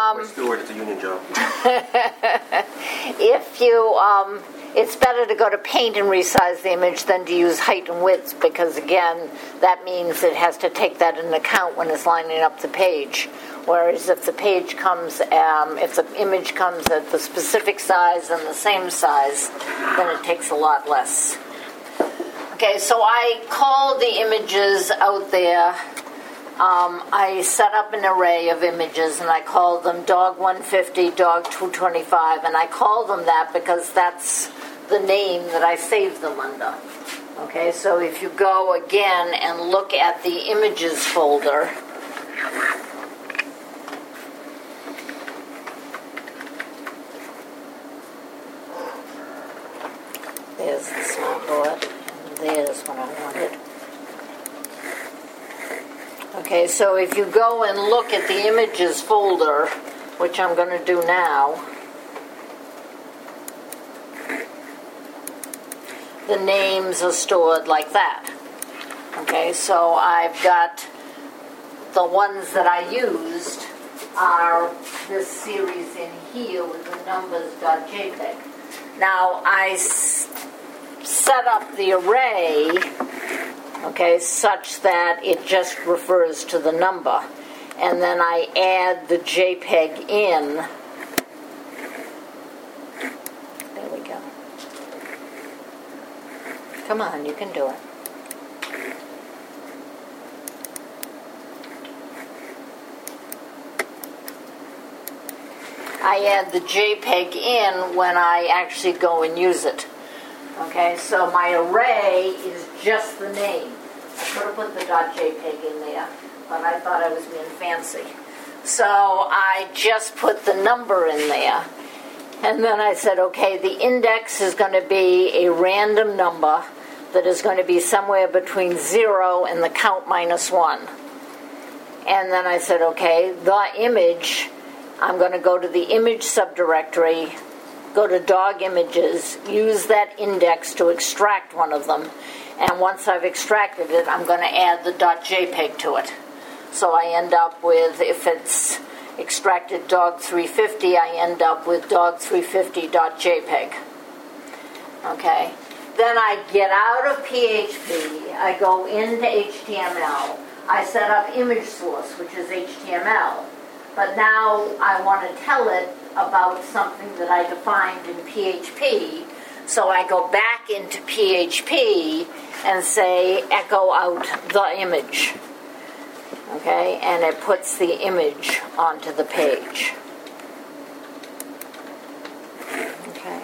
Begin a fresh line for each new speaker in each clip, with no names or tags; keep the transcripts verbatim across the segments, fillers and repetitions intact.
Um,
Stewart, it's a union job.
if you, um, it's better to go to paint and resize the image than to use height and width, because again, that means it has to take that into account when it's lining up the page. Whereas if the page comes, um, if the image comes at the specific size and the same size, then it takes a lot less. Okay, so I called the images out there. Um, I set up an array of images, and I called them dog one fifty, dog two twenty-five, and I called them that because that's the name that I saved them under. Okay, so if you go again and look at the images folder, there's the smartboard, and there's what I wanted. Okay, so if you go and look at the images folder, which I'm going to do now, the names are stored like that. Okay, so I've got the ones that I used are this series in here with the numbers.jpg. Now I s- set up the array, okay, such that it just refers to the number. And then I add the JPEG in. There we go. Come on, you can do it. I add the JPEG in when I actually go and use it. Okay, so my array is just the name. I could have put the .jpg in there, but I thought I was being fancy. So I just put the number in there. And then I said, okay, the index is going to be a random number that is going to be somewhere between zero and the count minus one. And then I said, okay, the image, I'm going to go to the image subdirectory, go to dog images, use that index to extract one of them. And once I've extracted it, I'm going to add the .jpg to it. So I end up with, if it's extracted dog three fifty, I end up with dog three fifty.jpg. Okay. Then I get out of P H P, I go into H T M L, I set up image source, which is H T M L. But now I want to tell it about something that I defined in P H P. So I go back into P H P and say echo out the image. Okay, and it puts the image onto the page. Okay.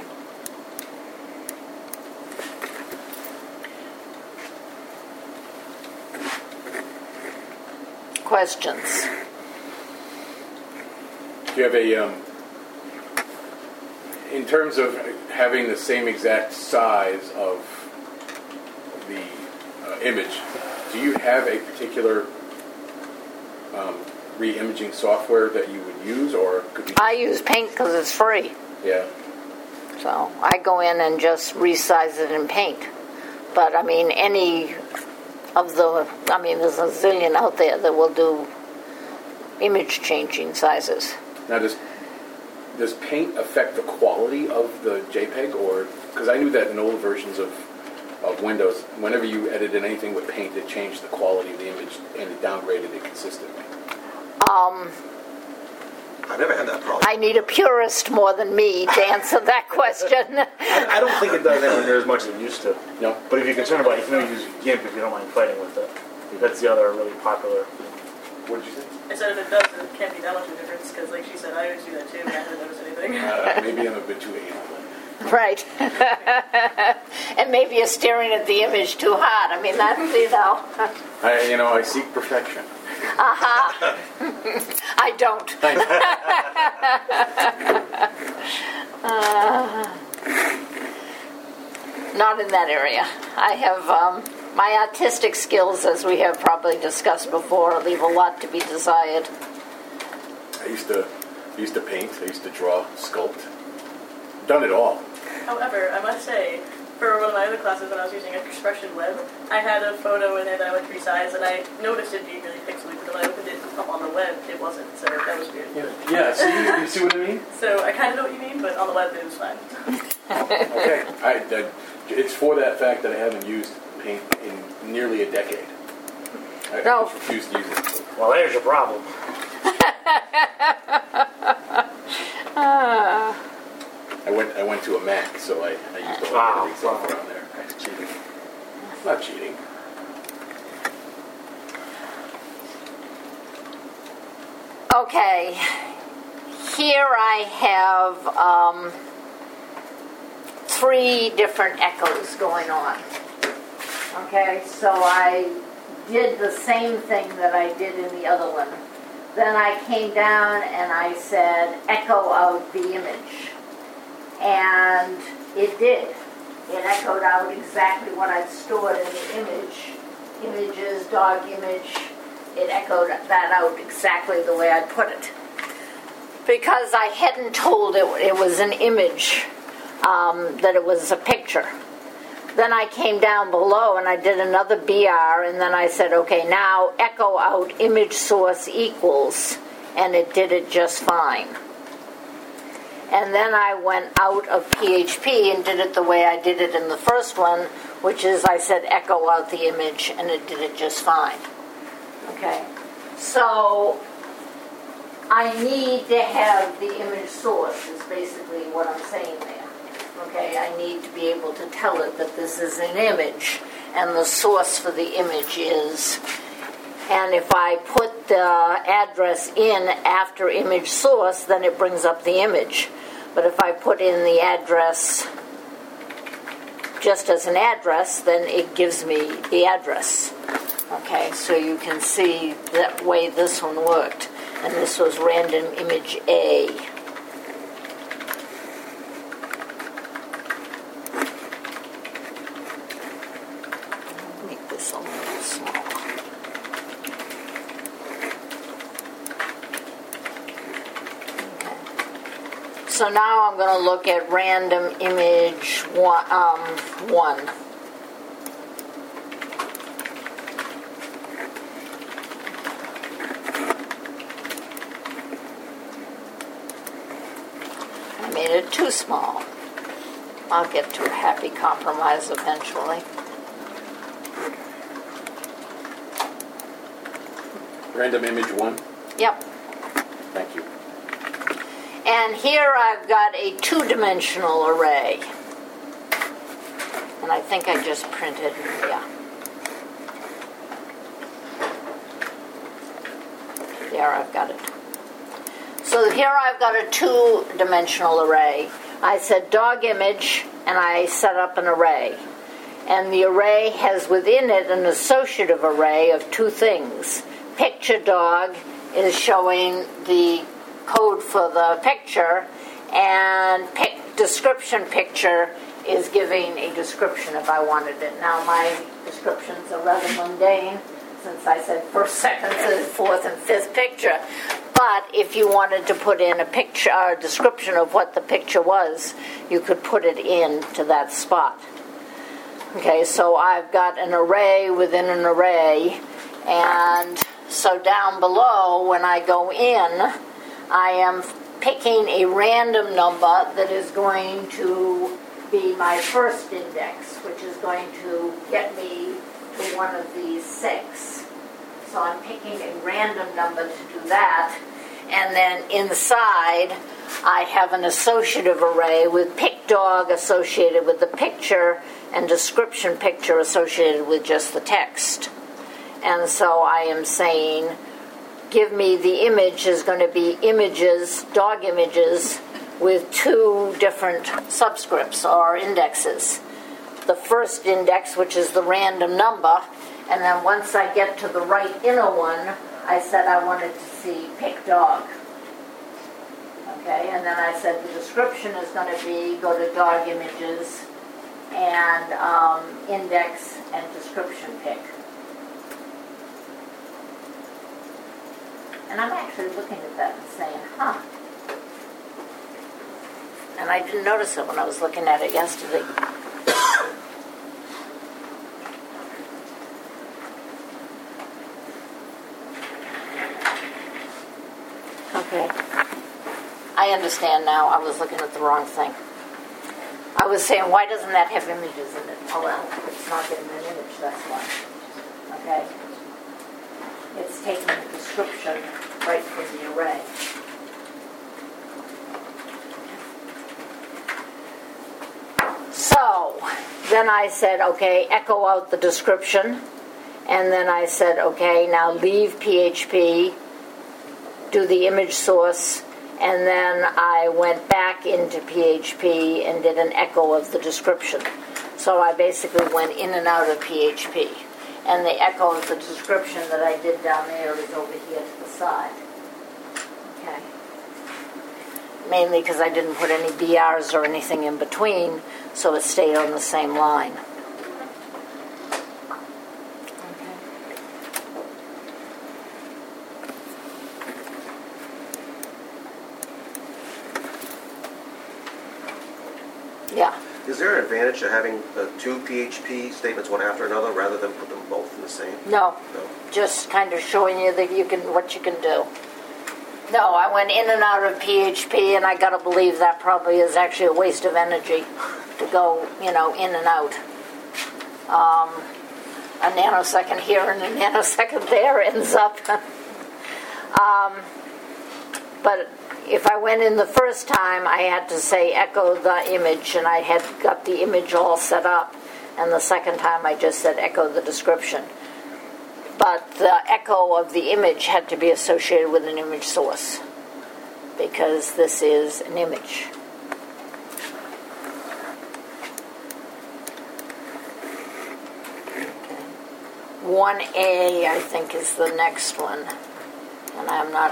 Questions?
Do you have a, um, in terms of having the same exact size of the uh, image, do you have a particular um, re-imaging software that you would use, or could you?
I use Paint because it's free.
Yeah.
So I go in and just resize it in Paint. But I mean, any of the, I mean, there's a zillion out there that will do image changing sizes.
Now, does does Paint affect the quality of the JPEG, or because I knew that in old versions of of Windows, whenever you edited anything with Paint, it changed the quality of the image and it downgraded it consistently.
Um,
I've never had that problem.
I need a purist more than me to answer that question.
I, I don't think it does anywhere near as much as it used to.
No.
But if you're concerned about it, you can only use GIMP if you don't mind fighting with it. That's the other really popular.
What did you say?
I said if it does, it can't be that much of a difference, because like she said, I always do that too, and I didn't notice anything.
Uh, maybe I'm a bit too anal.
Right. And maybe you're staring at the image too hard. I mean, that's, you know.
I, you know, I seek perfection.
Uh-huh. I don't. uh, not in that area. I have um, my artistic skills, as we have probably discussed before, leave a lot to be desired.
I used to, I used to paint. I used to draw, sculpt. Done it all.
However, I must say, for one of my other classes when I was using Expression Web, I had a photo in it that I would resize, and I noticed it being really pixely, but when I opened it up on the web, it wasn't, so that was weird.
Yeah, yeah. So you, you see what I mean?
So I kind of know what you mean, but on the web it was fine.
Okay. I, I, it's for that fact that I haven't used Paint in nearly a decade. I
No.
just refuse to use it.
Well, there's your problem.
I went I went to a Mac, so I, I used the whole
Wow.
editing software on there.
That's cheating.
Not cheating.
Okay, here I have um, three different echoes going on. Okay, so I did the same thing that I did in the other one. Then I came down and I said echo out the image. And it did. It echoed out exactly what I'd stored in the image. Images, dog image. It echoed that out exactly the way I'd put it. Because I hadn't told it it was an image, um, that it was a picture. Then I came down below and I did another B R, and then I said, okay, now echo out image source equals, and it did it just fine. And then I went out of P H P and did it the way I did it in the first one, which is I said echo out the image, and it did it just fine. Okay, so I need to have the image source is basically what I'm saying there. Okay, I need to be able to tell it that this is an image, and the source for the image is, and if I put the address in after image source, then it brings up the image. But if I put in the address just as an address, then it gives me the address. Okay, so you can see that way this one worked. And this was random image A. Make this a little smaller. Okay. So now I'm going to look at random image one. Um, one. I made it too small. I'll get to a happy compromise eventually.
Random image one.
Yep.
Thank you.
And here I've got a two-dimensional array. And I think I just printed, yeah. There, I've got it. So here I've got a two-dimensional array. I said dog image, and I set up an array. And the array has within it an associative array of two things. Picture dog is showing the code for the picture, and pic- description picture is giving a description if I wanted it. Now my descriptions are rather mundane, since I said first, second, third, fourth, and fifth picture. But if you wanted to put in a picture, a description of what the picture was, you could put it in to that spot. Okay, so I've got an array within an array, and so down below, when I go in, I am picking a random number that is going to be my first index, which is going to get me to one of these six. So I'm picking a random number to do that. And then inside, I have an associative array with pic dog associated with the picture and description picture associated with just the text. And so I am saying, give me the image is going to be images, dog images, with two different subscripts or indexes. The first index, which is the random number, and then once I get to the right inner one, I said I wanted to see pic dog. Okay, and then I said the description is going to be go to dog images and um, index and description pic. And I'm actually looking at that and saying, huh. And I didn't notice it when I was looking at it yesterday. Okay. I understand now. I was looking at the wrong thing. I was saying, why doesn't that have images in it? Oh, well, it's not getting an image, that's why. Okay? It's taking the description right from the array. So, then I said, okay, echo out the description. And then I said, okay, now leave P H P, do the image source, and then I went back into P H P and did an echo of the description. So I basically went in and out of P H P. And the echo of the description that I did down there is over here to the side. Okay. Mainly because I didn't put any B Rs or anything in between, so it stayed on the same line. Yeah.
Is there an advantage to having uh, two P H P statements, one after another, rather than put them both in the same?
No.
No.
Just kind of showing you that you can what you can do. No, I went in and out of P H P, and I got to believe that probably is actually a waste of energy to go, you know, in and out. Um, a nanosecond here and a nanosecond there ends up. um, but if I went in the first time, I had to say echo the image, and I had got the image all set up. And the second time, I just said echo the description. But the echo of the image had to be associated with an image source, because this is an image. one A, I think, is the next one. And I'm not...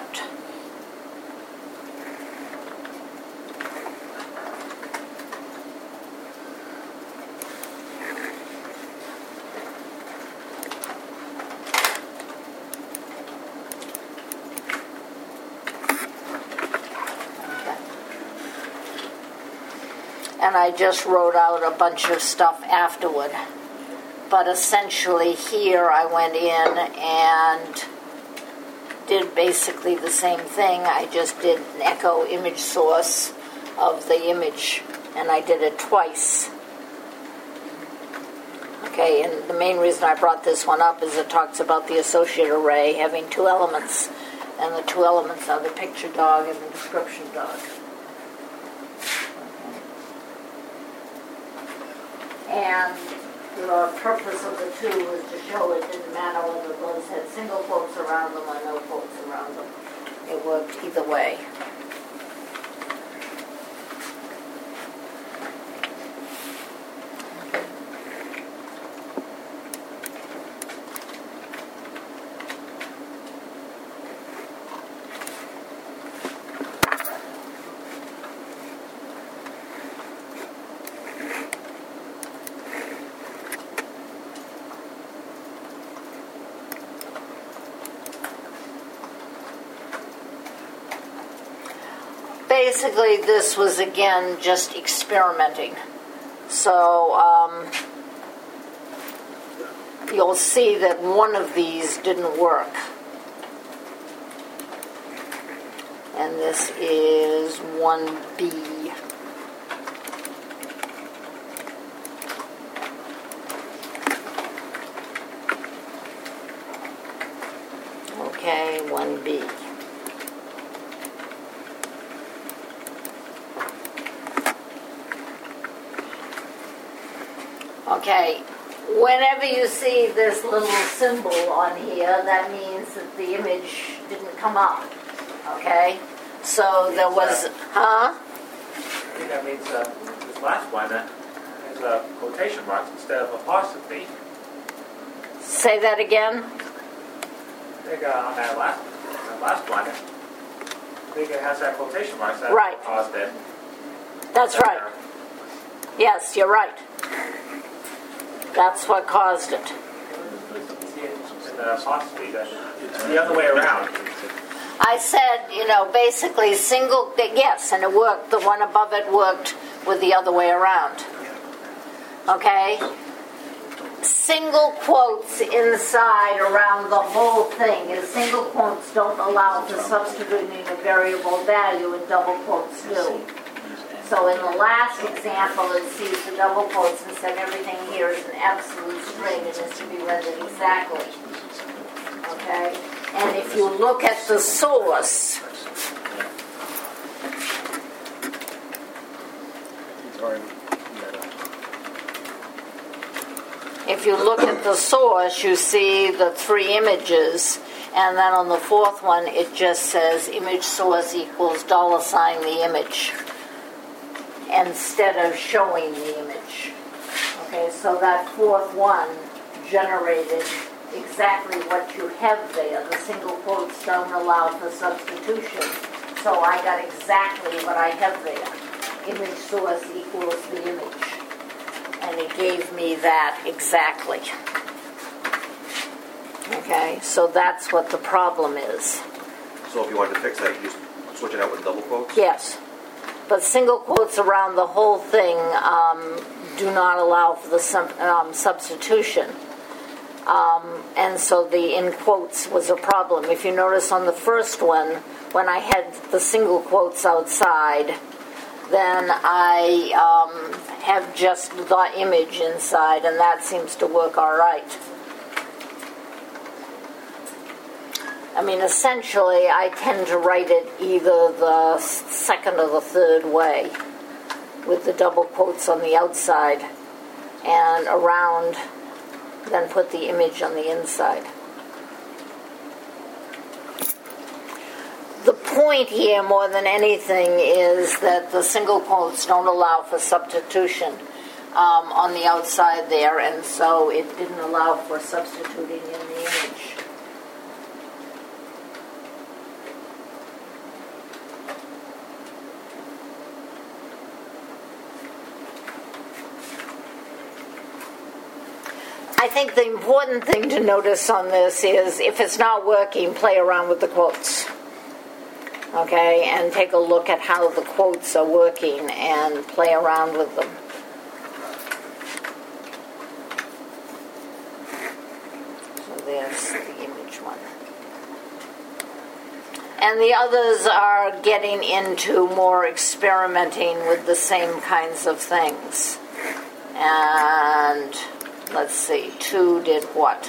And I just wrote out a bunch of stuff afterward. But essentially here I went in and did basically the same thing. I just did an echo image source of the image, and I did it twice. Okay, and the main reason I brought this one up is it talks about the associate array having two elements, and the two elements are the picture dog and the description dog. And the purpose of the two was to show it didn't matter whether those had single quotes around them or no quotes around them. It worked either way. Basically, this was, again, just experimenting. So, um, you'll see that one of these didn't work. And this is one B. Okay, one B. Okay, whenever you see this little symbol on here, that means that the image didn't come up. Okay, so there was, huh?
I think that means uh, this last one uh, has uh, quotation marks instead of apostrophe.
Say that again.
I think uh, on that last, that last one, I think it has that quotation marks that
Right.
caused it.
That's right.
Uh,
Yes, you're right. That's what caused it.
See it in the apostrophe. that- It's the other way around.
I said, you know, basically single, yes, and it worked. The one above it worked with the other way around. Okay? single quotes inside around the whole thing, and single quotes don't allow for substituting a variable value, and double quotes do. So in the last example, it sees the double quotes and said everything here is an absolute string and is to be rendered exactly. Okay? And if you look at the source, if you look at the source, you see the three images, and then on the fourth one, it just says image source equals dollar sign the image, instead of showing the image. Okay, so that fourth one generated exactly what you have there. The single quotes don't allow for substitution, so I got exactly what I have there. Image source equals the image. And it gave me that exactly. Okay, so that's what the problem is.
So if you wanted to fix that, you just switch it out with double quotes?
Yes. But single quotes around the whole thing um, do not allow for the sub, um, substitution. Um, and so the in quotes was a problem. If you notice on the first one, when I had the single quotes outside, then I um, have just the image inside, and that seems to work all right. I mean, essentially, I tend to write it either the second or the third way, with the double quotes on the outside, and around, then put the image on the inside. The point here, more than anything, is that the single quotes don't allow for substitution um, on the outside there, and so it didn't allow for substituting in the image. I think the important thing to notice on this is if it's not working, play around with the quotes. Okay, and take a look at how the quotes are working and play around with them. So there's the image one. And the others are getting into more experimenting with the same kinds of things. And let's see, two did what?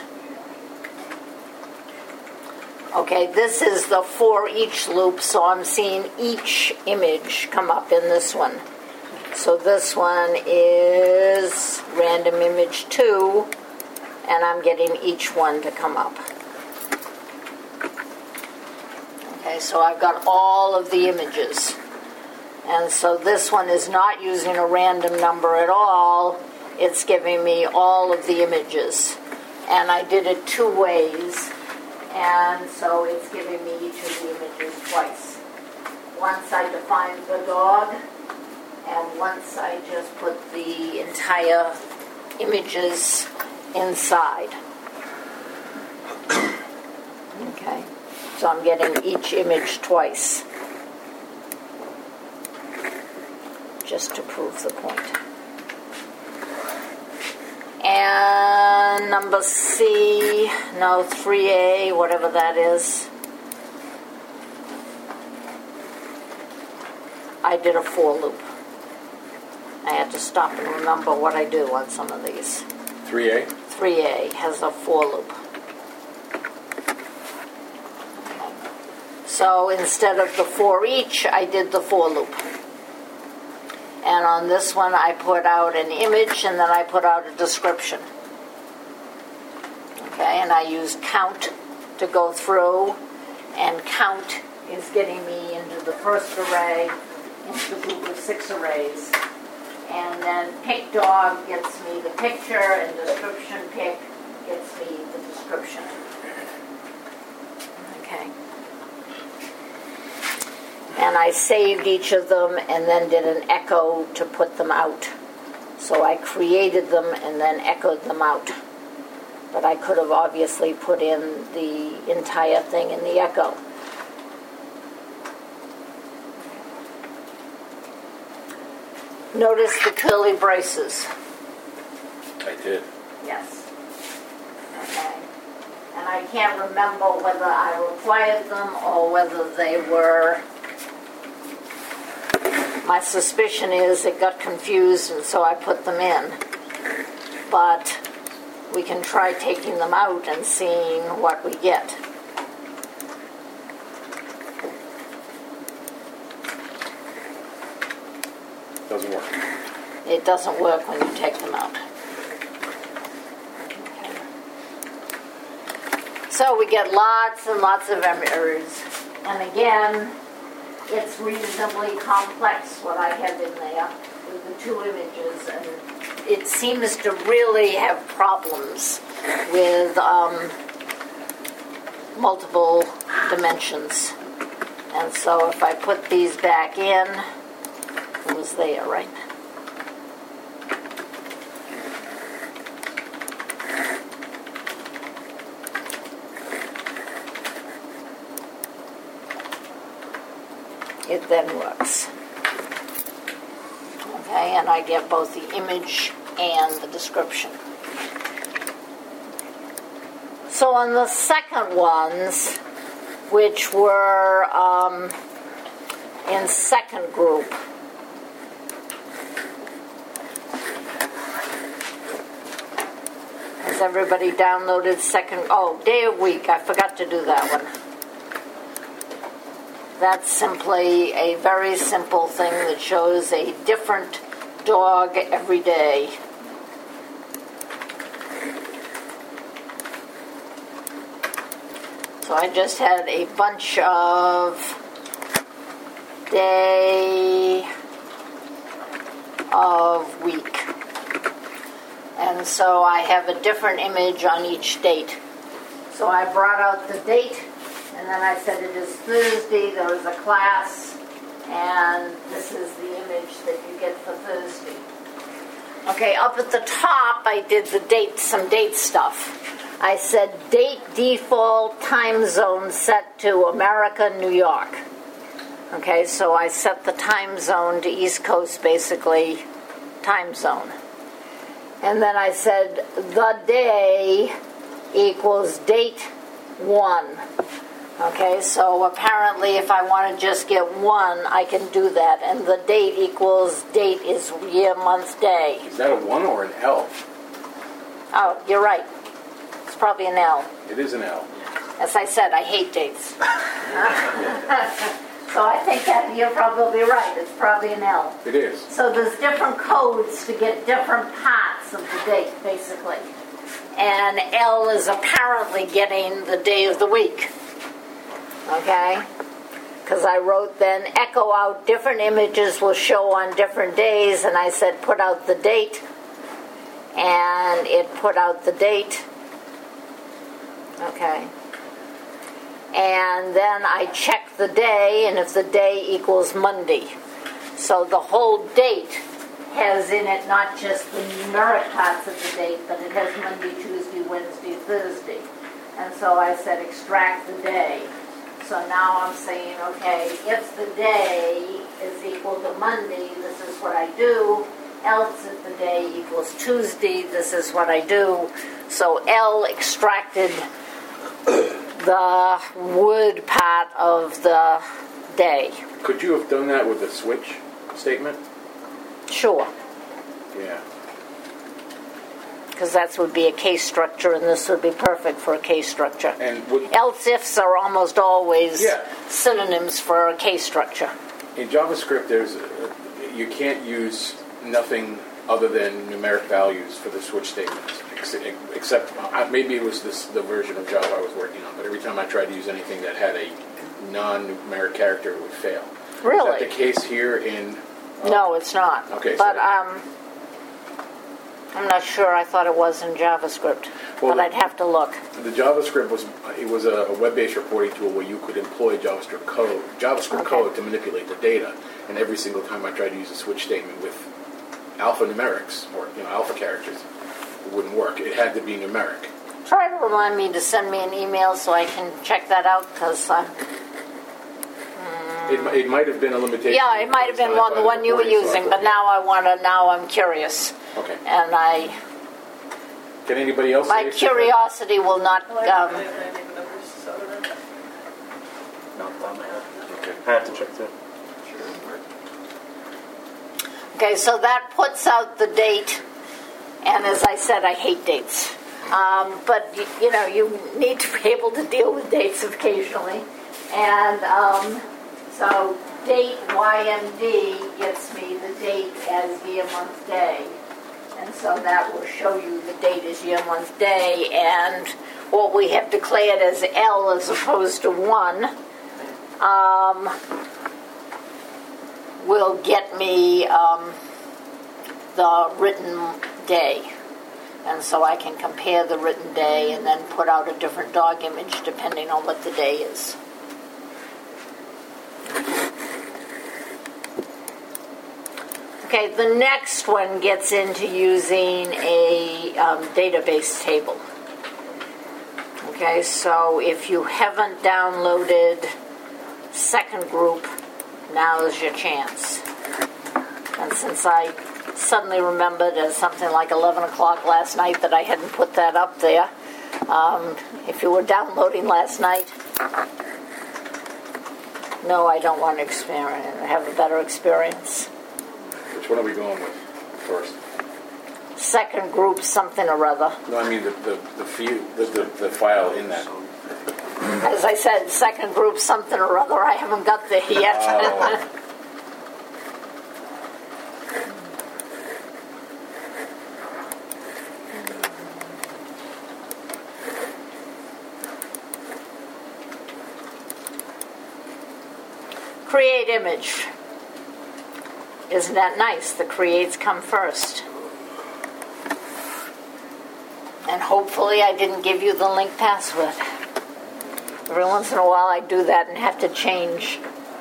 Okay, this is the for each loop, so I'm seeing each image come up in this one. So this one is random image two, and I'm getting each one to come up. Okay, so I've got all of the images. And so this one is not using a random number at all. It's giving me all of the images. And I did it two ways. And so it's giving me each of the images twice. Once I defined the dog, and once I just put the entire images inside. Okay, so I'm getting each image twice, just to prove the point. And number C, no, three A, whatever that is. I did a for loop. I had to stop and remember what I do on some of these.
three A?
three A has a for loop. So instead of the for each, I did the for loop. And on this one, I put out an image, and then I put out a description. Okay, and I used count to go through, and count is getting me into the first array, into the group of six arrays. And then pick dog gets me the picture, and description pick gets me the description. Okay. And I saved each of them and then did an echo to put them out. So I created them and then echoed them out. But I could have obviously put in the entire thing in the echo. Notice the curly braces.
I did.
Yes. I can't remember whether I required them or whether they were. My suspicion is it got confused and so I put them in. But we can try taking them out and seeing what we get.
Doesn't work.
It doesn't work when you take them out. Okay. So we get lots and lots of errors. And again, it's reasonably complex what I have in there with the two images. And it seems to really have problems with um, multiple dimensions. And so if I put these back in, it was there, right? It then works. Okay, and I get both the image and the description. So on the second ones, which were um, in second group, has everybody downloaded second? Oh, day of week. I forgot to do that one. That's simply a very simple thing that shows a different dog every day. So I just had a bunch of day of week. And so I have a different image on each date. So I brought out the date, and then I said it is Thursday, there was a class, and this is the image that you get for Thursday. Okay, up at the top I did the date, some date stuff. I said date default time zone set to America, New York. Okay, so I set the time zone to East Coast, basically, time zone. And then I said the day equals date one. Okay, so apparently if I want to just get one, I can do that. And the date equals date is year, month, day.
Is that a one or an L?
Oh, you're right. It's probably an L.
It is an L.
As I said, I hate dates. So I think that you're probably right. It's probably an L.
It is.
So there's different codes to get different parts of the date, basically. And L is apparently getting the day of the week. Okay? Because I wrote then, echo out different images will show on different days, and I said put out the date, and it put out the date. Okay. And then I check the day, and if the day equals Monday. So the whole date has in it not just the numeric parts of the date, but it has Monday, Tuesday, Wednesday, Thursday. And so I said extract the day. So now I'm saying, okay, if the day is equal to Monday, this is what I do. Else if the day equals Tuesday, this is what I do. So L extracted the wood part of the day.
Could you have done that with a switch statement?
Sure.
Yeah.
Because that would be a case structure, and this would be perfect for a case structure.
And would,
Else ifs are almost always
Yeah.
synonyms for a case structure.
in JavaScript, there's a, you can't use nothing other than numeric values for the switch statements, ex- except uh, maybe it was this, the version of Java I was working on. But every time I tried to use anything that had a non-numeric character, it would fail.
Really?
Is that the case here in? Uh,
No, it's not.
Okay,
But
so-
um, I'm not sure. I thought it was in JavaScript,
Well,
but I'd have to look.
The JavaScript was it was a, a web-based reporting tool where you could employ JavaScript code, JavaScript
Okay.
code to manipulate the data. And every single time I tried to use a switch statement with alphanumerics or you know alpha characters, it wouldn't work. It had to be numeric.
Try to remind me to send me an email so I can check that out, because I'm...
It, mi- it might have been a limitation.
Yeah, it might have been one, the one you were using, but now I want to, now I'm curious.
Okay.
And I
Can anybody else?
My
say if-
curiosity will not,
Well, I don't
um,
really have any of the numbers, so I don't know.
Not off the top of my head.
Okay.
I have to check too.
okay, so that puts out the date, and as I said, I hate dates. Um, but, y- you know, you need to be able to deal with dates occasionally. And um, so date Y M D gets me the date as year, month, day. And so that will show you the date as year, month, day, and what we have declared as L as opposed to one um, will get me um, the written day. And so I can compare the written day and then put out a different dog image depending on what the day is. Okay, the next one gets into using a um, database table. Okay, so if you haven't downloaded Second Group, now is your chance. And since I suddenly remembered at something like eleven o'clock last night that I hadn't put that up there, um, if you were downloading last night, no, I don't want to experience, have a better experience.
Which one are we going with first?
Second Group something or other.
No, I mean the the the, feel, the, the, the file in that.
As I said, Second Group something or other, I haven't got there yet.
Oh.
Create image. Isn't that nice? The creates come first. And hopefully I didn't give you the link password. Every once in a while I do that and have to change.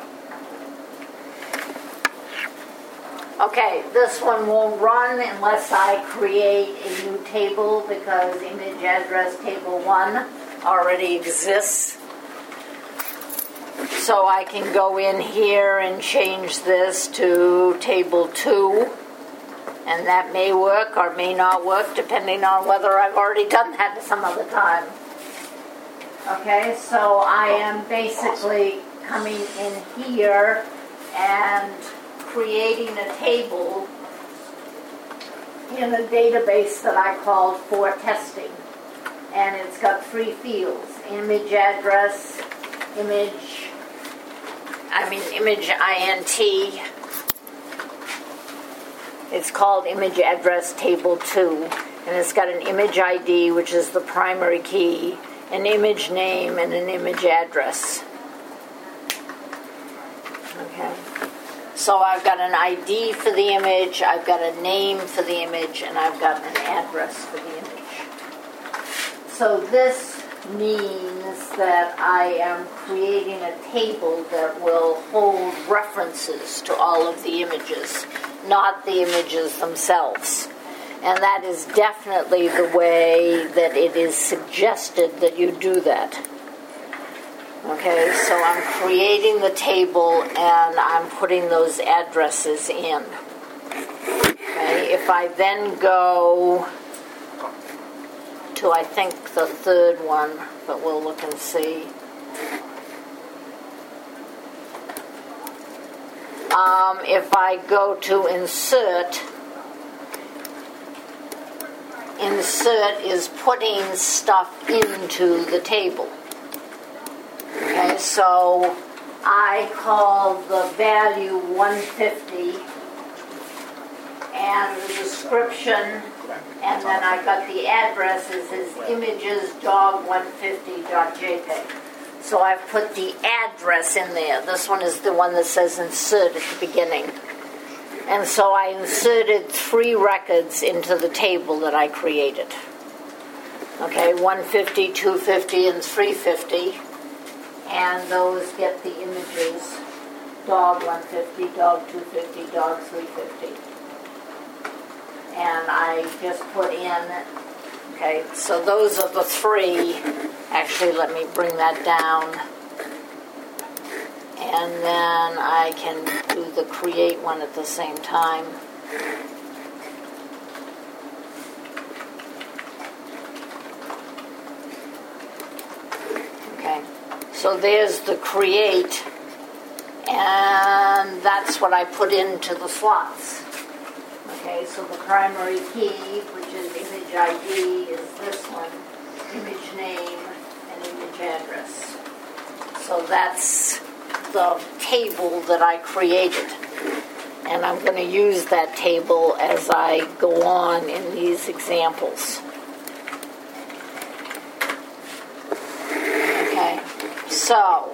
Okay, this one won't run unless I create a new table because image address table one already exists. So I can go in here and change this to table two, and that may work or may not work depending on whether I've already done that some other time. Okay, so I am basically coming in here and creating a table in a database that I called for testing. And it's got three fields: image address, image, I mean image I N T. It's called image address table two, and it's got an image I D, which is the primary key, an image name, and an image address. Okay. So I've got an I D for the image, I've got a name for the image, and I've got an address for the image. So this means that I am creating a table that will hold references to all of the images, not the images themselves. And that is definitely the way that it is suggested that you do that. Okay, so I'm creating the table and I'm putting those addresses in. Okay, if I then go to, I think, the third one, but we'll look and see. Um, if I go to insert, insert is putting stuff into the table. Okay, so I call the value one fifty and the description, and then I got the addresses as images dog one fifty dot J P E G. So I've put the address in there. This one is the one that says insert at the beginning. And so I inserted three records into the table that I created. Okay, one fifty, two fifty, and three fifty. And those get the images: dog one fifty, dog two fifty, dog three fifty. And I just put in, okay, so those are the three. Actually, let me bring that down. And then I can do the create one at the same time. So there's the create, and that's what I put into the slots. Okay, so the primary key, which is image I D, is this one, image name, and image address. So that's the table that I created. And I'm going to use that table as I go on in these examples. Okay, so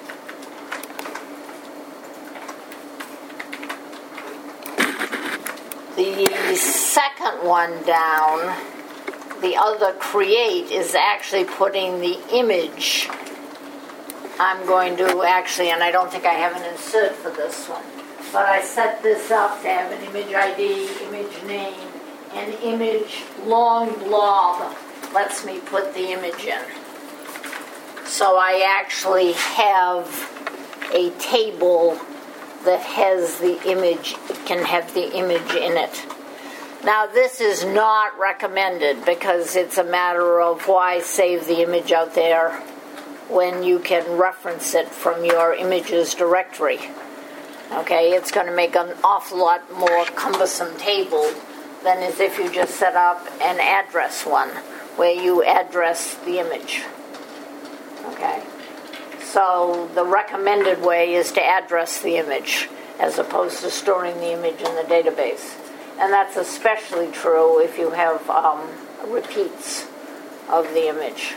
the second one down, the other create, is actually putting the image. I'm going to actually, and I don't think I have an insert for this one, but I set this up to have an image I D, image name, and image long blob lets me put the image in. So I actually have a table that has the image, can have the image in it. Now this is not recommended because it's a matter of why save the image out there when you can reference it from your images directory. Okay, it's going to make an awful lot more cumbersome table than as if you just set up an address one where you address the image. Okay, so the recommended way is to address the image as opposed to storing the image in the database. And that's especially true if you have um, repeats of the image.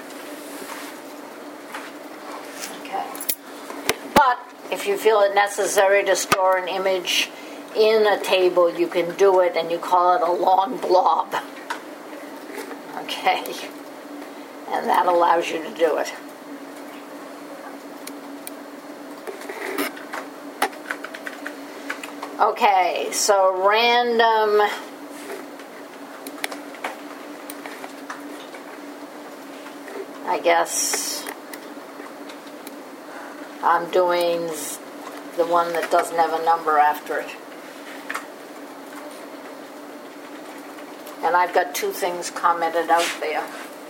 Okay. But if you feel it necessary to store an image in a table, you can do it, and you call it a long blob. Okay. And that allows you to do it. Okay, so random I guess I'm doing the one that doesn't have a number after it. And I've got two things commented out there.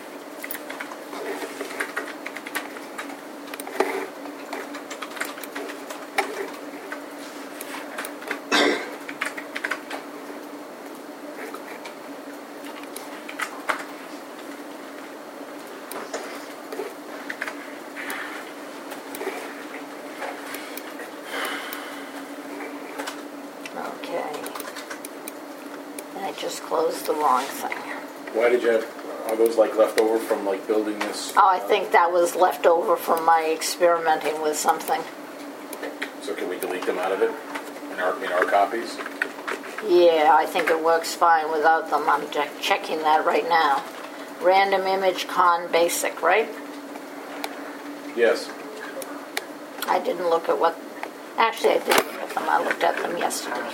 Close the wrong thing.
Why did you have, are those like left over from like building this?
Oh, I think that was left over from my experimenting with something.
So can we delete them out of it in our, in our copies?
Yeah, I think it works fine without them. I'm je- checking that right now. Random image con basic, right?
Yes.
I didn't look at what... Actually, I did look at them. I looked at them yesterday.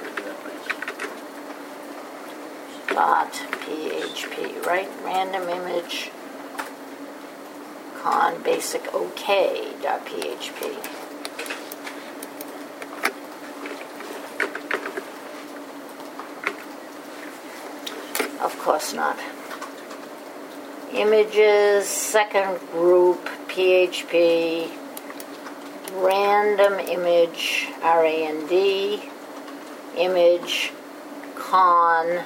Dot P H P, right? Random image con basic OK dot P H P. Of course not. Images, second group, P H P, random image, R A N D, image, con.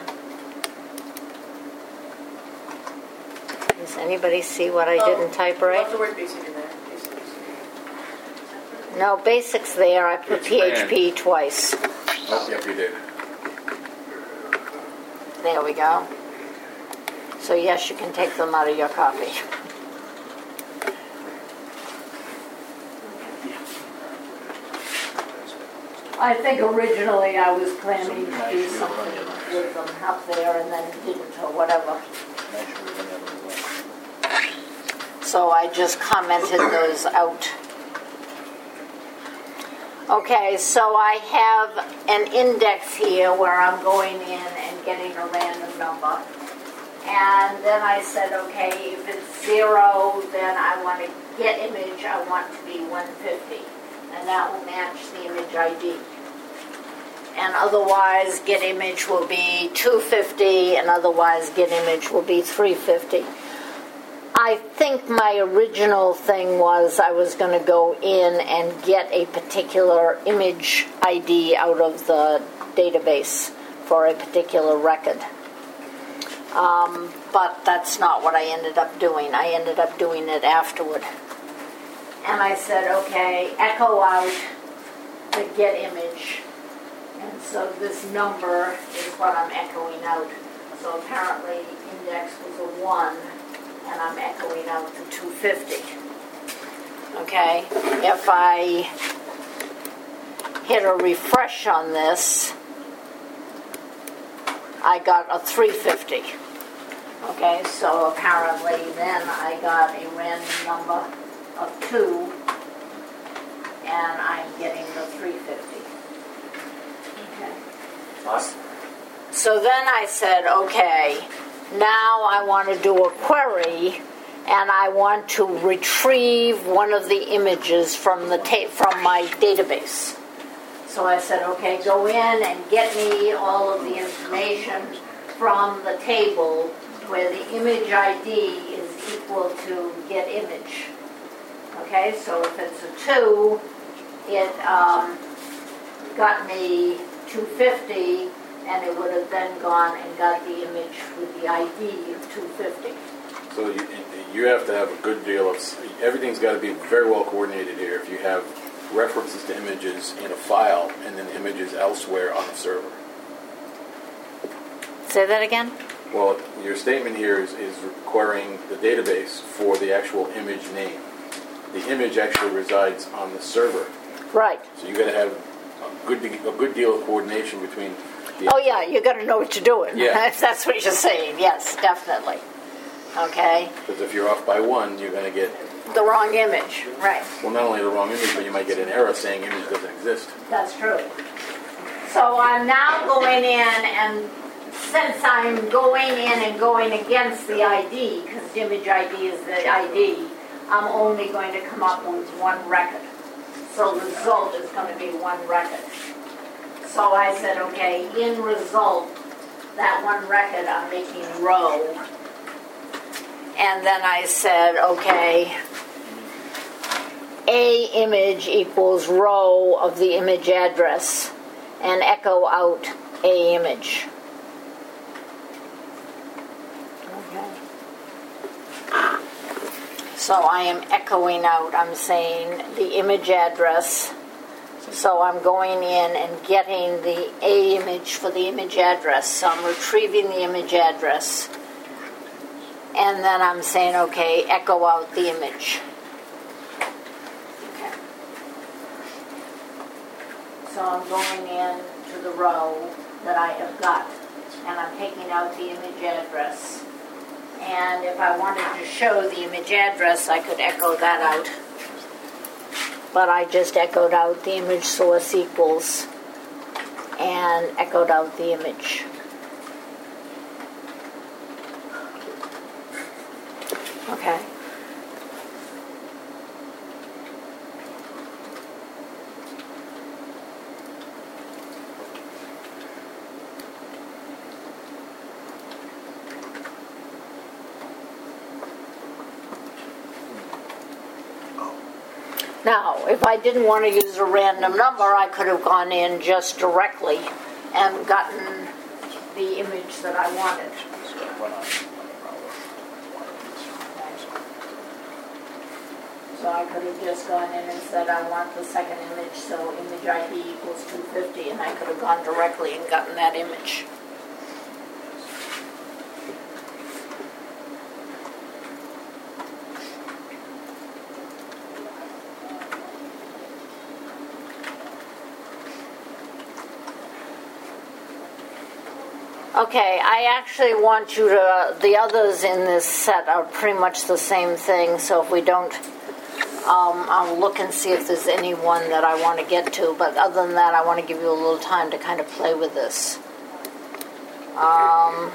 Does anybody see what I
Oh,
didn't type right?
Left the word basic in there. Basic, basic.
No, basic's there. I put
It's
P H P
ran.
twice.
Oh, yep, you did.
There we go. So yes, you can take them out of your copy. I think originally I was planning to do something with them up there and then didn't or whatever. So I just commented those out. Okay, so I have an index here where I'm going in and getting a random number. And then I said, okay, if it's zero, then I want to get image, I want to be one fifty. And that will match the image I D. And otherwise, get image will be two fifty, and otherwise, get image will be three fifty. I think my original thing was I was going to go in and get a particular image I D out of the database for a particular record. Um, but that's not what I ended up doing. I ended up doing it afterward. And I said, okay, echo out the get image. And so this number is what I'm echoing out. So apparently index was a one, and I'm echoing out the two fifty. Okay, if I hit a refresh on this, I got a three fifty. Okay, so apparently then I got a random number of two, and I'm getting the three fifty. Okay.
Awesome.
So then I said, okay, now I want to do a query, and I want to retrieve one of the images from the ta- from my database. So I said, okay, go in and get me all of the information from the table where the image I D is equal to get image. Okay, so if it's a two, it um, got me two fifty, and it would have then gone and got the image with the I D of two fifty.
So you, you have to have a good deal of, everything's got to be very well coordinated here. If you have references to images in a file and then images elsewhere on the server.
Say that again?
Well, your statement here is, is requiring the database for the actual image name. The image actually resides on the server.
Right.
So you got to have a good, a good deal of coordination between the...
Oh yeah, you got to know what you're doing.
Yeah.
If that's what you're saying. Yes, definitely. Okay.
Because if you're off by one, you're going to get,
The wrong image. Right.
well, not only the wrong image, but you might get an error saying image doesn't exist.
That's true. So I'm now going in, and since I'm going in and going against the I D, because image I D is the I D, I'm only going to come up with one record. So the result is going to be one record. So I said, okay, in result, that one record I'm making row. And then I said, okay, A image equals row of the image address, and echo out A image. Okay. So I am echoing out, I'm saying the image address. So I'm going in and getting the A image for the image address. So I'm retrieving the image address. And then I'm saying, okay, echo out the image. Okay. So I'm going in to the row that I have got, and I'm taking out the image address. And if I wanted to show the image address, I could echo that out. But I just echoed out the image source equals and echoed out the image. Okay. Now, if I didn't want to use a random number, I could have gone in just directly and gotten the image that I wanted. So I could have just gone in and said, I want the second image, so image I D equals two fifty, and I could have gone directly and gotten that image. Okay, I actually want you to, the others in this set are pretty much the same thing, so if we don't, um, I'll look and see if there's any one that I want to get to, but other than that, I want to give you a little time to kind of play with this. Um,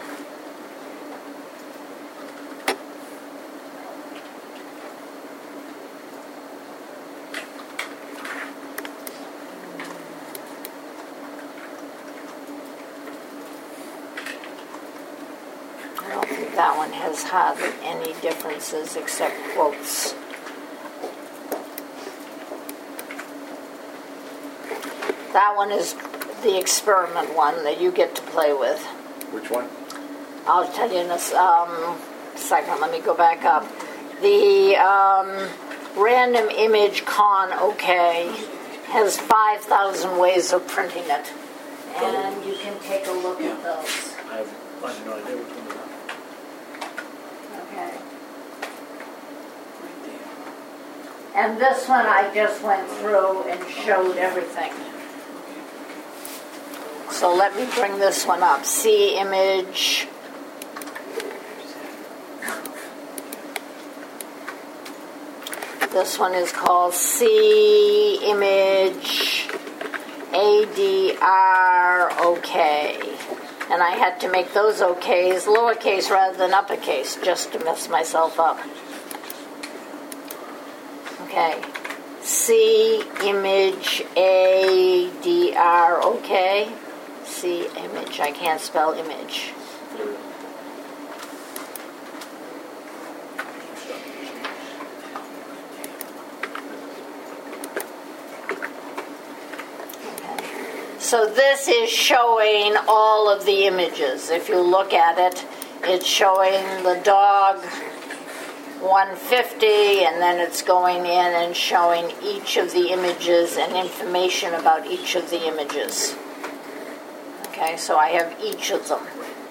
I don't think that one has hardly any differences except quotes. That one is the experiment one that you get to play with.
Which one?
I'll tell you in a s- um, second. Let me go back up. The um, random image con OK has five thousand ways of printing it. And you can take a look at those.
I have, I have no idea which one
Okay. And this one I just went through and showed everything. So let me bring this one up. See image. This one is called C image A D R OK. And I had to make those OKs lowercase rather than uppercase just to mess myself up. Okay. C image A D R OK. C image. I can't spell image. So this is showing all of the images. If you look at it, it's showing the dog one fifty, and then it's going in and showing each of the images and information about each of the images. Okay, so I have each of them.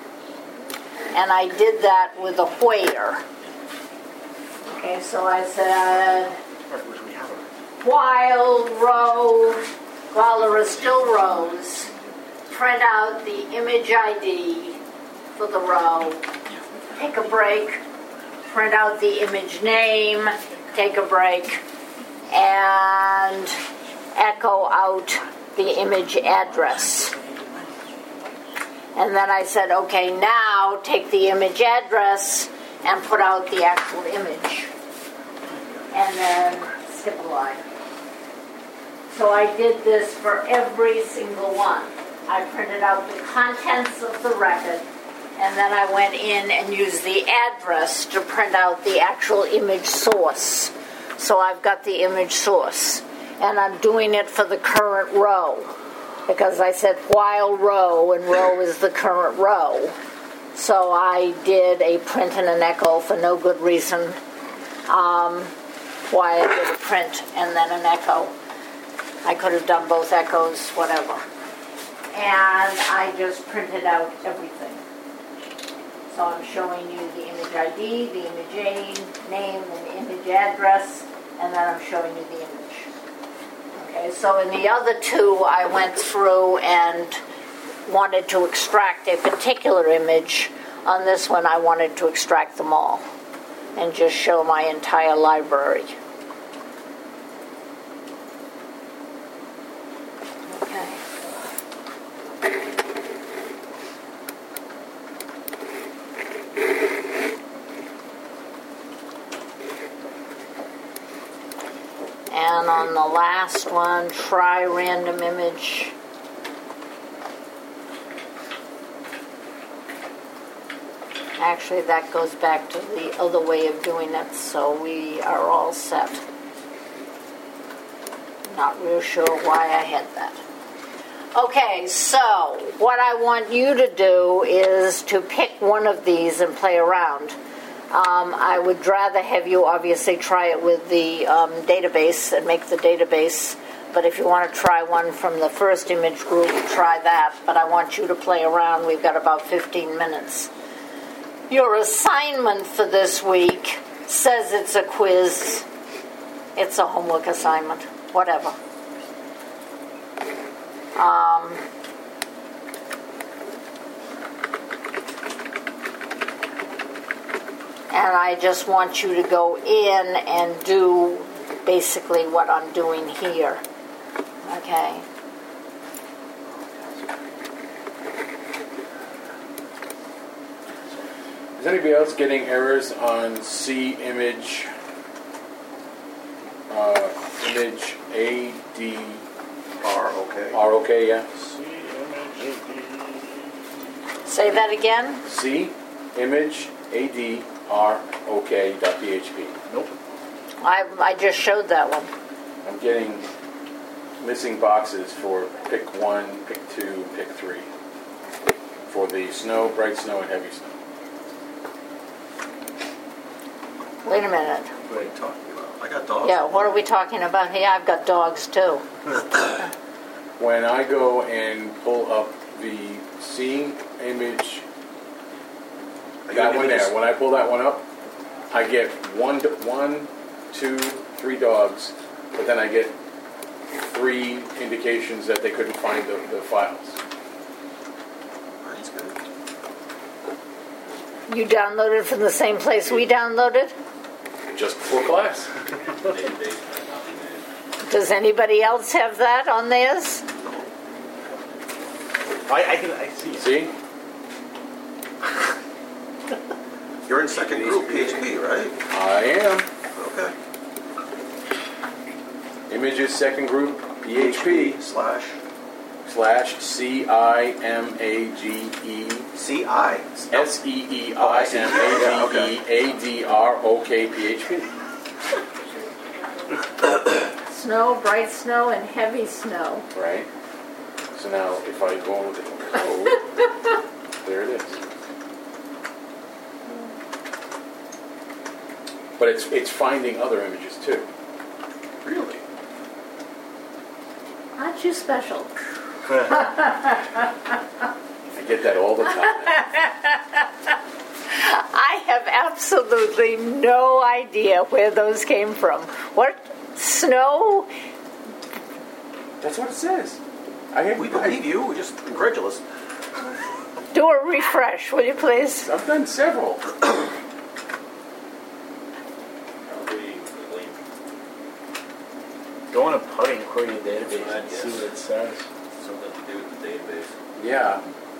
And I did that with a where. Okay, so I said,
Right, which we have already.
while row, while there are still rows, print out the image I D for the row, take a break, print out the image name, take a break, and echo out the image address. And then I said, okay, now take the image address and put out the actual image. And then skip a line. So I did this for every single one. I printed out the contents of the record, and then I went in and used the address to print out the actual image source. So I've got the image source. And I'm doing it for the current row, because I said while row, and row is the current row. So I did a print and an echo for no good reason. Um, why I did a print and then an echo. I could have done both echoes, whatever. And I just printed out everything. So I'm showing you the image I D, the image name, and the image address, and then I'm showing you the image. Okay, so in the other two, I went through and wanted to extract a particular image. On this one, I wanted to extract them all and just show my entire library. Okay. And on the last one, try random image. Actually, that goes back to the other way of doing it, so we are all set. Not real sure why I had that. Okay, so what I want you to do is to pick one of these and play around. Um, I would rather have you obviously try it with the um, database and make the database, but if you want to try one from the first image group, try that. But I want you to play around. We've got about fifteen minutes. Your assignment for this week says it's a quiz. It's a homework assignment, whatever. Um, and I just want you to go in and do basically what I'm doing here. Okay.
Is anybody else getting errors on C image, uh, image A D
R, okay.
R OK, yeah?
Say that again.
C image A D R O K dot P H P.
Nope.
I, I just showed that one.
I'm getting missing boxes for pick one, pick two, pick three. For the snow, bright snow, and heavy snow.
Wait a minute.
What are you talking about? I got dogs.
Yeah, what are we talking about here? I've got dogs too.
When I go and pull up the seeing image,
Are you
that
gonna
one
give me
there,
this-
when I pull that one up, I get one, one, two, three dogs, but then I get three indications that they couldn't find the, the files.
That's good.
You downloaded from the same place we downloaded?
Just before class.
Does anybody else have that on theirs?
I, I can, I see it.
See?
You're in second group P H P, right?
I am.
Okay.
Images second group P H P
Slash
slash C I M A G E
C I.
S E E I M A G E A D R O K P H P.
Snow, bright snow, and heavy snow.
Right? So now if I go and look at the code, there it is. But it's it's finding other images too.
Really?
Aren't you special?
I get that all the time.
I have absolutely no idea where those came from. What? Snow?
That's what it says. I have,
We believe you. We're just incredulous.
Do a refresh, will you please?
I've done several.
Go on a Putty and query your database and see what it says.
Something to do with the database.
Yeah.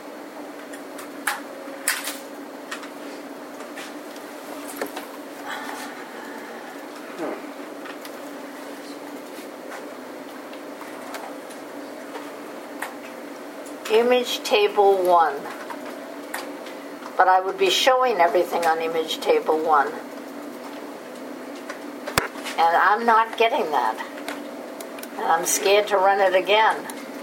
Image table one. But I would be showing everything on image table one. And I'm not getting that. And I'm scared to run it again.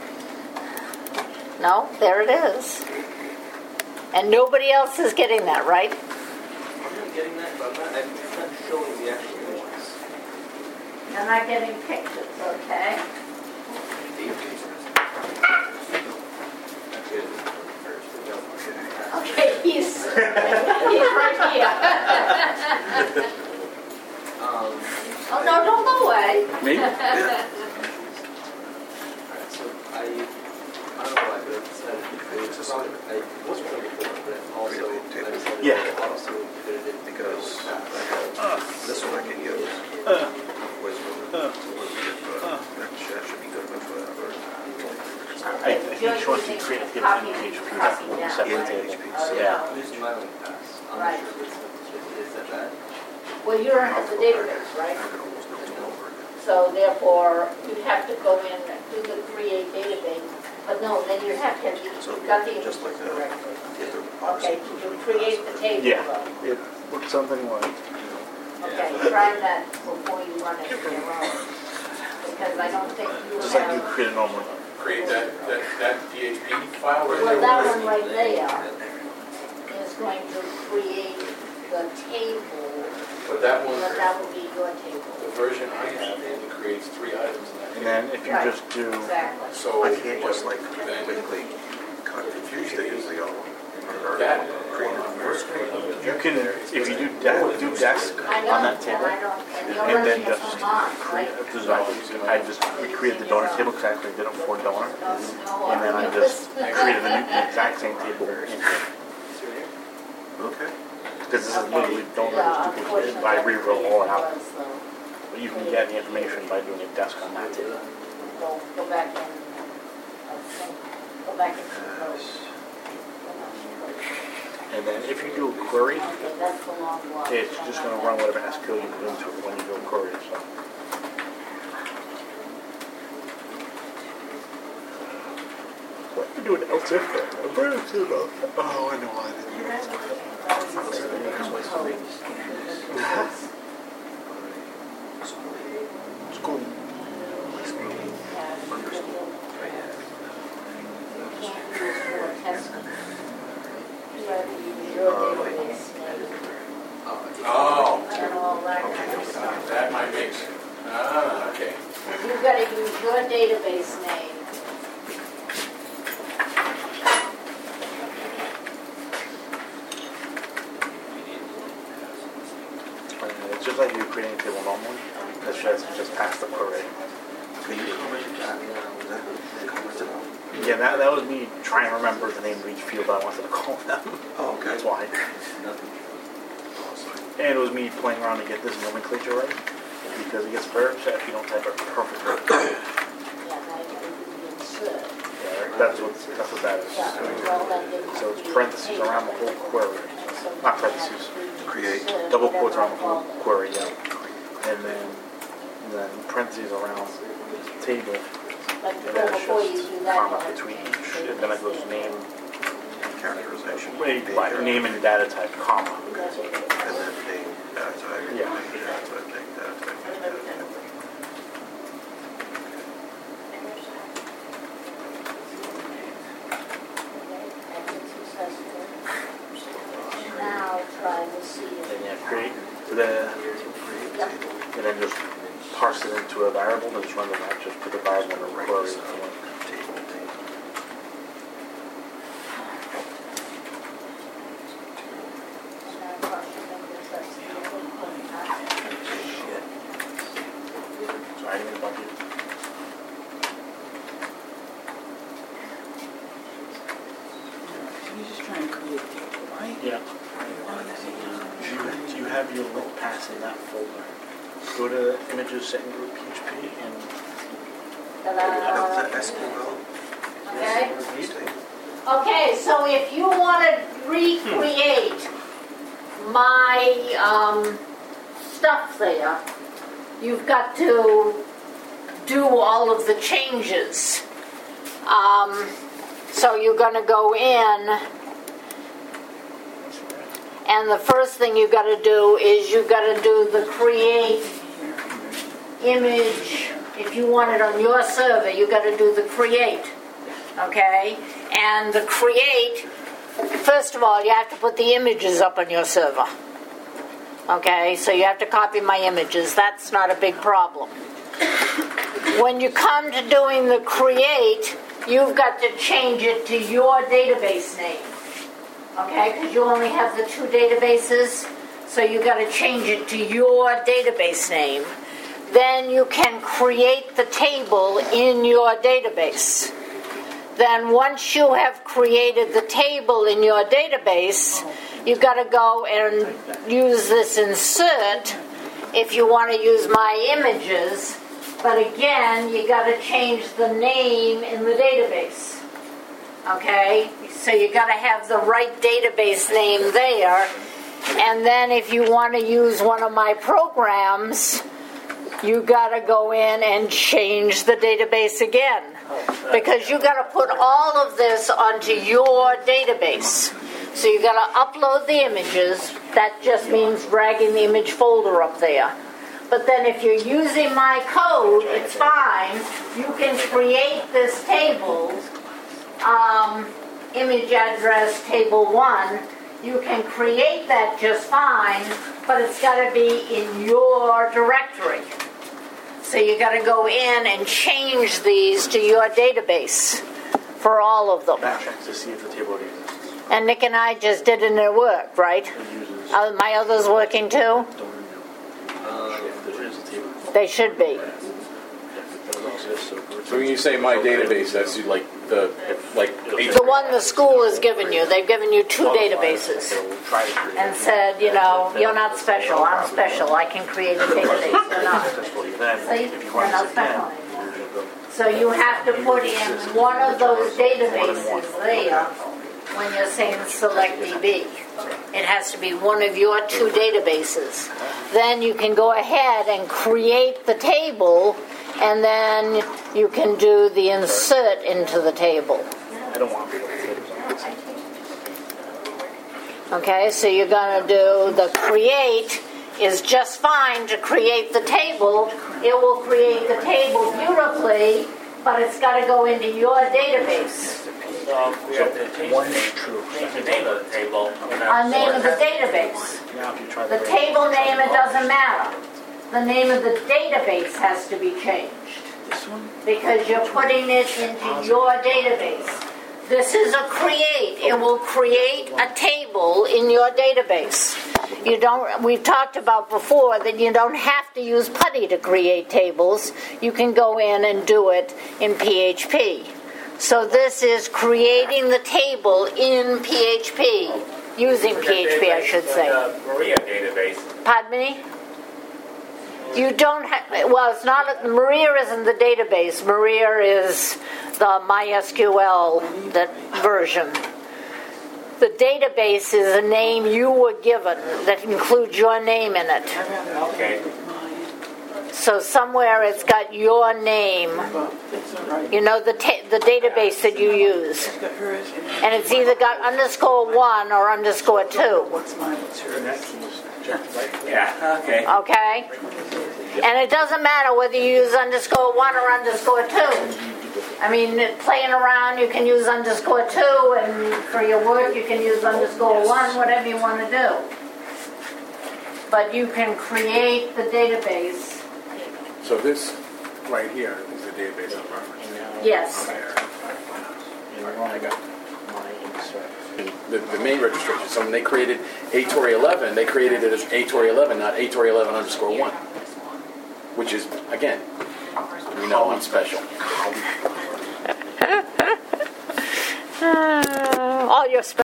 No, there it is. And nobody else is getting that, right?
I'm not getting that, but I'm not, I'm not showing the actual ones.
You're not getting pictures, okay? Okay, he's, he's right here.
Um,
Oh, no, don't go away.
Me?
alright, so I, I don't know why, but I decided to create a song. I was trying to before, but also, I decided
Yeah.
to also create it
Because I
because
have this one I can use. Where's the- That that should be good enough for that.
I, I think she wants to create a different P H P that will set the
In
table.
P H P.
Yeah.
I'm using my link pass. I'm
Right.
not sure if it's, is that bad?
Well, you're in the database, right?
I can almost do it over again.
So therefore, you'd have to go in, do the create database, but no, then you have to,
So,
you've got the
just like
images
that.
correctly.
Get the
Okay,
policy.
you create the table
Yeah.
though.
It looks something like.
Okay, try that before you run it on your own. Because I don't think you
Just like you
have,
create a normal.
Create that, that, that P H P file right
well,
there.
that one right there is going to create the table,
But that one,
but that will be your table.
the version I have only creates three items in that.
And then if you
Right.
just do.
Exactly.
So
I can't just like
then
quickly cut and confuse the use the other one. Or
that
create it first.
You can, if you do de- do desk
I know,
on that
and
table,
I don't, and you're
and then
running it
just
from mine,
create
right?
a design. I just recreated the donor table because I actually did it for donor. And then I just created a new, the exact same table in here.
Okay.
Because this is literally donor
Yeah,
duplicated, but I rewrote all out.
unfortunately, it was, though.
But you can get the information by doing a desk on that table.
Go, go back in, uh, think- go back into the code.
And then if you do a query,
Okay, that's the long one.
it's just going to run whatever S Q L you put into it when you do a query. So. what to do an else if then? Oh, I know why I didn't do else if. School.
Oh,
And all that kind of stuff.
that might make sense. Ah, okay.
You've got to use your database name.
It's just like you're creating a table normally. It's just, just past the query.
So you commented that, was that, you commented on?
Yeah, that, that was me trying to remember the name of each field I wanted to call them.
Oh, okay.
That's why. And it was me playing around to get this nomenclature right. Because it gets very upset if you don't type it perfectly.
Yeah, now you got to do the insert.
Yeah, that's what, that's what that is.
Yeah, well, that didn't
So it's
be
parentheses
the
around the whole query.
So
Not
you
parentheses.
have to
Create.
insert
Double
whatever
quotes around the
I
whole
called it.
query, yeah. And then, then parentheses around table.
But
And then it's
before you
just
do that,
comma
you have to
between
change
each.
the
And then it goes
database
name,
Characterization.
wait, like name and data type, comma.
That's what it is.
And then name, data type.
Yeah.
Name, data type, name, data type, name, data type.
Now try to see
Then
it.
you create the, and then just parse it into a variable and just run the match, just put the variable in the query. if you want.
Table, table.
And now cross your fingers, that's the only thing.
So adding in a bucket.
You just try and create a table, right?
Yeah. Do you, do you have your link pass in that folder? Go to images, setting group, P H P, and
Ta-da.
Delta S Q L.
Okay?
State.
Okay, so if you want to recreate my um, stuff there, you've got to do all of the changes. Um, so you're going to go in, and the first thing you got to do is you got to do the create image. If you want it on your server, you got to do the create. Okay? And the create, first of all, you have to put the images up on your server. Okay? So you have to copy my images. That's not a big problem. When you come to doing the create, you've got to change it to your database name. Okay? Because you only have the two databases. So you got to change it to your database name. Then you can create the table in your database. Then once you have created the table in your database, you've got to go and use this insert if you want to use my images. But again, you got to change the name in the database. Okay? So you got to have the right database name there. And then if you want to use one of my programs, you got to go in and change the database again. Because you got to put all of this onto your database. So you got to upload the images. That just means dragging the image folder up there. But then if you're using my code, it's fine. You can create this table, um, image address table one. You can create that just fine, but it's got to be in your directory. So you got to go in and change these to your database for all of them.
backtrack to see if the table already exists.
And Nick and I just did it and it worked, right?
It uses,
Are my others working too?
don't renew. If there is a table.
They should be.
If it doesn't exist, so go
So when you say my database, that's like the like H-
The one the school has given you, they've given you two databases
Try to create
and said, you know, you're not special, I'm special, I can create a database. You're not.
successfully. Then,
See?
if you
You're
run
not
this again,
special.
you'll go.
So you have to put in one of those databases there when you're saying select D B. It has to be one of your two databases. Then you can go ahead and create the table, and then you can do the insert into the table.
I don't want people to say this.
Okay, so you're going to do the create is just fine to create the table. It will create the table beautifully, but it's got to go into your database.
So we have to change
One
the
is
name,
true.
change the name of the table.
A name of the database.
Now if you try
The
the
table name, it doesn't matter. The name of the database has to be changed
This one?
because you're putting it into your database. This is a create. It will create a table in your database. You don't. We've talked about before that you don't have to use PuTTY to create tables. You can go in and do it in P H P. So this is creating the table in P H P, using P H P, I should say.
The Maria database.
Pardon me? You don't have, well, it's not, Maria isn't the database. Maria is the MySQL that version. The database is a name you were given that includes your name in it.
Okay.
So somewhere it's got your name, you know, the ta- the database that you use. And it's either got underscore one or underscore two.
What's mine? What's hers?
Yeah, okay.
Okay? And it doesn't matter whether you use underscore one or underscore two. I mean, playing around, you can use underscore two, and for your work, you can use underscore one, whatever you want to do. But you can create the database.
So this right here is the database I'm referencing.
Yes.
I got the, the main registration. So when they created A Tori eleven, they created it as A Tori eleven, not A Tori eleven underscore one. Which is, again, we know I'm special.
All your